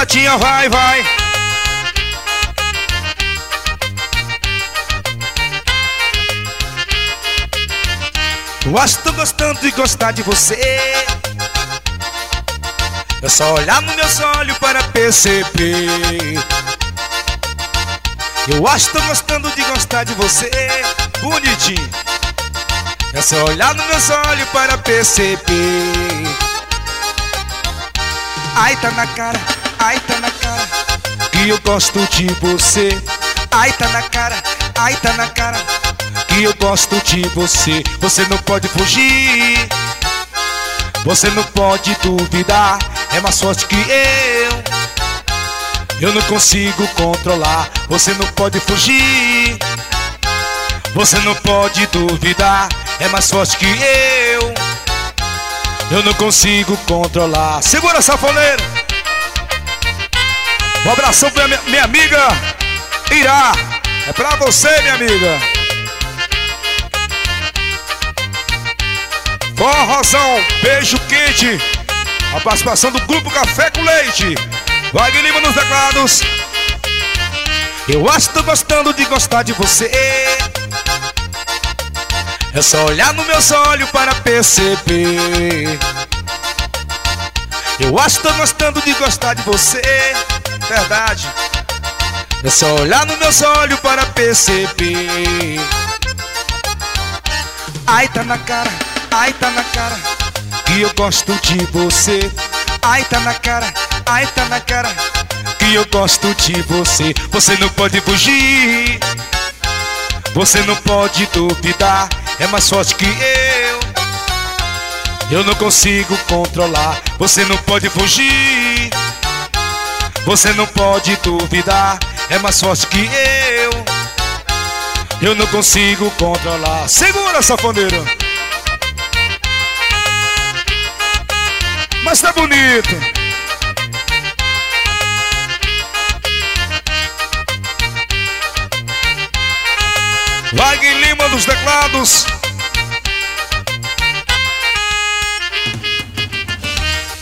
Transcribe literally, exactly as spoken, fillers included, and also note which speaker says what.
Speaker 1: Betinha, vai, vai. Eu acho que tô gostando de gostar de você. É só olhar nos meus olhos para perceber. Eu acho que tô gostando de gostar de você. Bonitinho. É só olhar nos meus olhos para perceber. Ai, tá na cara, ai, tá na cara que eu gosto de você. Ai, tá na cara, ai, tá na cara que eu gosto de você. Você não pode fugir, você não pode duvidar. É mais forte que eu, eu não consigo controlar. Você não pode fugir, você não pode duvidar. É mais forte que eu, eu não consigo controlar. Segura, sanfoneiro. Um abração pra minha, minha amiga Irá. É pra você, minha amiga. Forrozão, beijo quente. A participação do grupo Café com Leite. Wagner Lima nos teclados. Eu acho que tô gostando de gostar de você. É só olhar nos meus olhos para perceber. Eu acho que tô gostando de gostar de você. Verdade. É só olhar nos meus olhos para perceber. Ai, tá na cara, ai, tá na cara que eu gosto de você. Ai, tá na cara, ai, tá na cara que eu gosto de você. Você não pode fugir, você não pode duvidar. É mais forte que eu, eu não consigo controlar. Você não pode fugir, você não pode duvidar. É mais forte que eu, eu não consigo controlar. Segura, sanfoneiro. Mas tá bonito. Wagner Lima dos teclados.